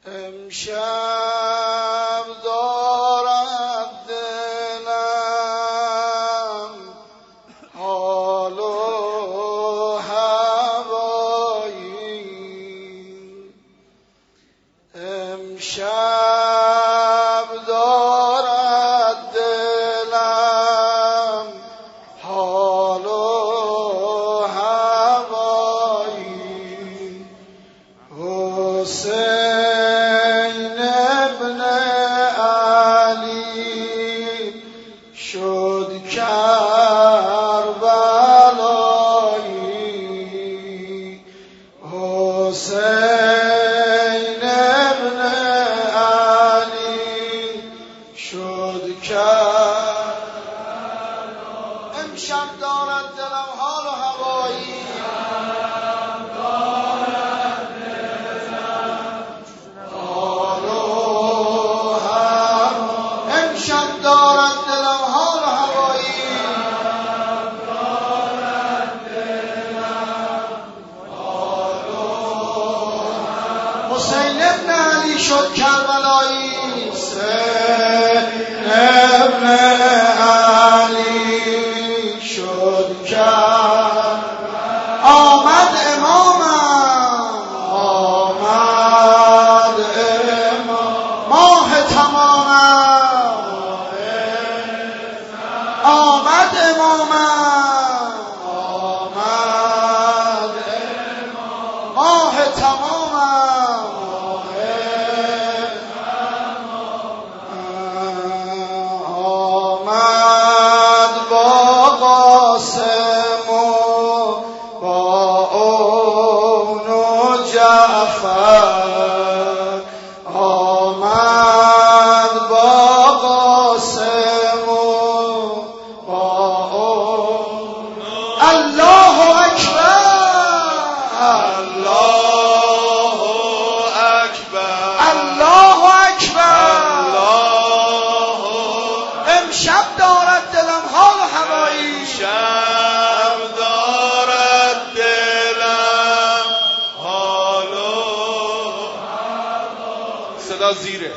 امشب دارد دلم حال و هوایی، امشب دارد دلم حال و هوایی. حسین ابن علی شد کربلایی، حسین ابن علی شد کربلایی. امشب دارد دلم حال و هوایی، امشب دارد دلم حال و هوایی، حسین ابن علی شد کربلایی، حسین ابن علی شد کربلایی. آمد امامم، آمد امام، ماه تمامم، آمد امامم، آمد امام، ماه تمامم، آمد با قاسم و با اون و جعفر، آمد با قاسم و با اون. الله اکبر، الله اکبر، الله اکبر. امشب دارد دلم حال و هوایی، امشب دارد دلم حال و هوایی. صدا زیره.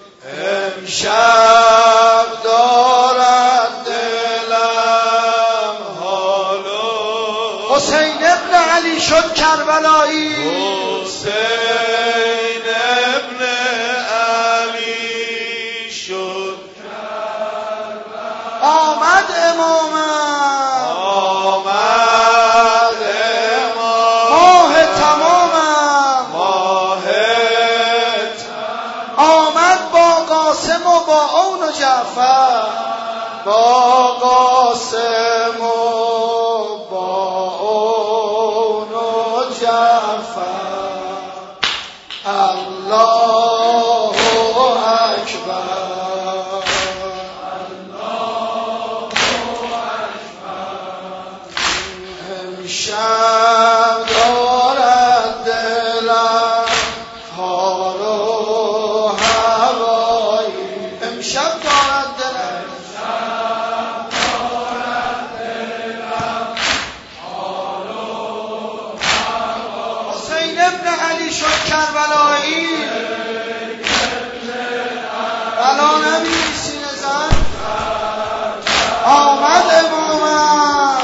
امشب دارد دلم حال و حسین ابن علی شد کربلایی، حسین ابن علی شد کربلایی. آمد امامم، آمد امام، ماه تمامم، ماه آمد با قاسم و با اون و جعفر، با قاسم و با اون و جعفر. الله اکبر، امشب دارد دلم حال و هوایی، امشب دارد دلم، حسین ابن علی شد کربلایی. بلا نبینی سینه زن، آمد امامم،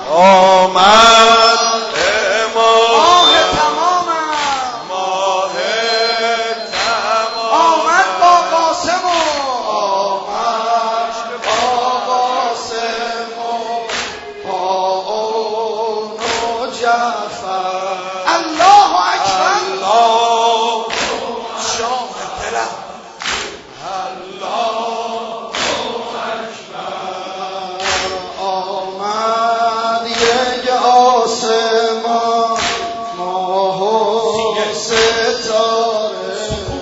آمد امام، ماه تمامم، ماه تمام. آمد با قاسم و آمد با قاسم و با اون و جعفر. الله اکبر، الله شاه دلم، آمد یک آسمان ماه و ستاره،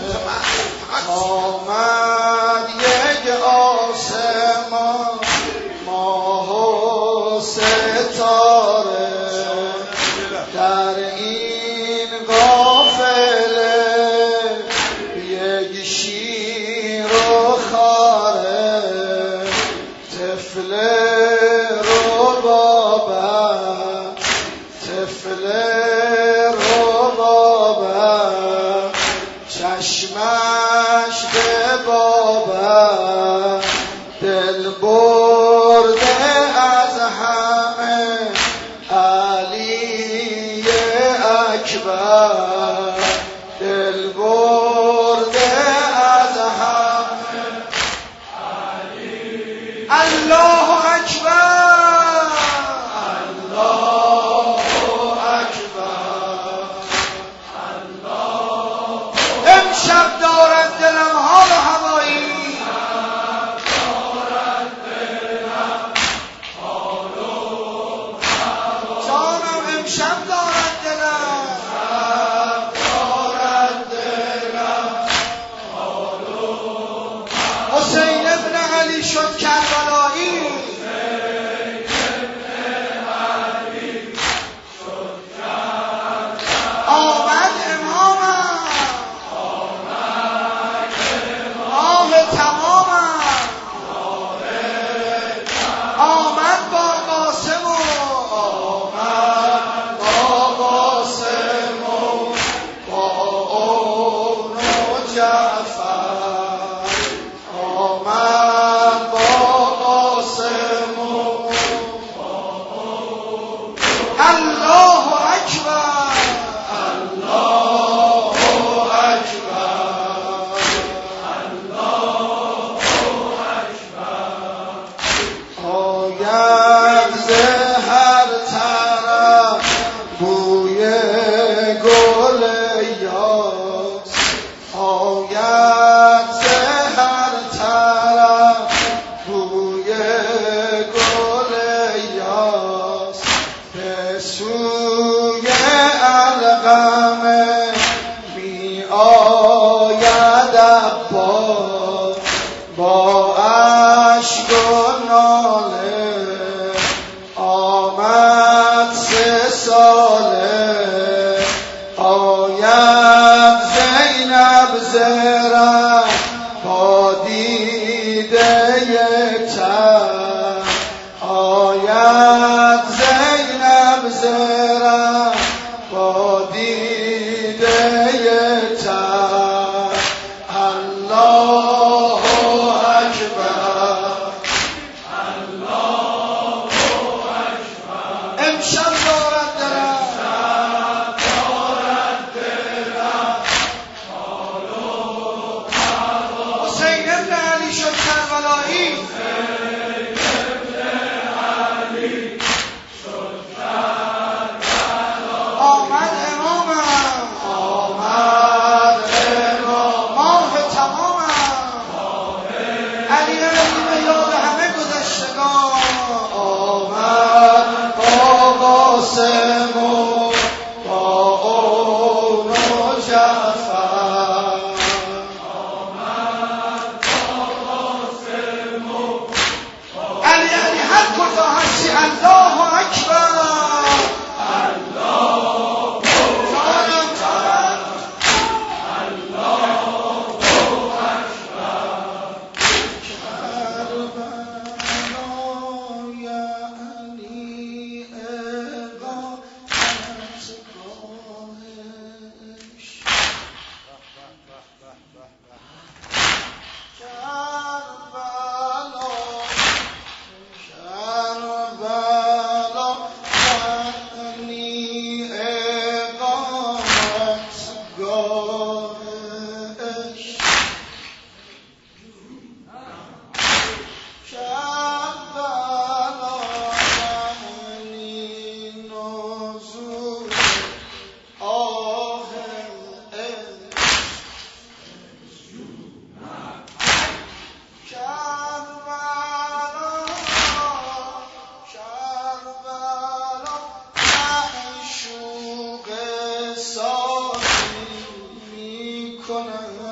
آمد یک آسمان ماه و ستاره، در این قافله یک شیر و خاره، طفل ربابم، طفل ربابم، چشمش به بابم دل برده از همه علی اکبر دل برده از همه علی الله اکبر الله اکبر امشب دارد دلم حال و هوایی جانم امشب دارد دلم حسین ابن علی شد کربلایی آمد امامم ماه تمامم آمد با قاسم و آمد با قاسم و با اون و جعفر آمد با قاسم و الله اکبر الله اکبر آید ز هر طرف بوی گل یاس آید ز هر طرف بوی گل یاس به سوی القمه می آید عباس با اشک و ناله آمد 3 ساله آید زینب زرم با دیده تر آید زینب زرم با دیده تر الله اکبر امشب دارد دلم حسین ابن علی شد کربلایی آمد امامم آمد امام ماه تمامم علی به یاد همه گذشتگان آمد با قاسم و با اون و جعفر علی هر کجا هستی الله اکبر کنم